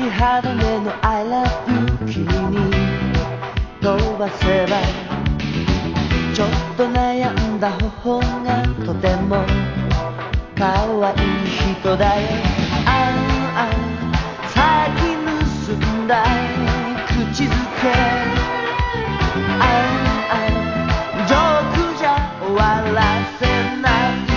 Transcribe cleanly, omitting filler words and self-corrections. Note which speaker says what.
Speaker 1: 肌目の I love you 君に飛ばせばちょっと悩んだ頬がとても可愛い人だよ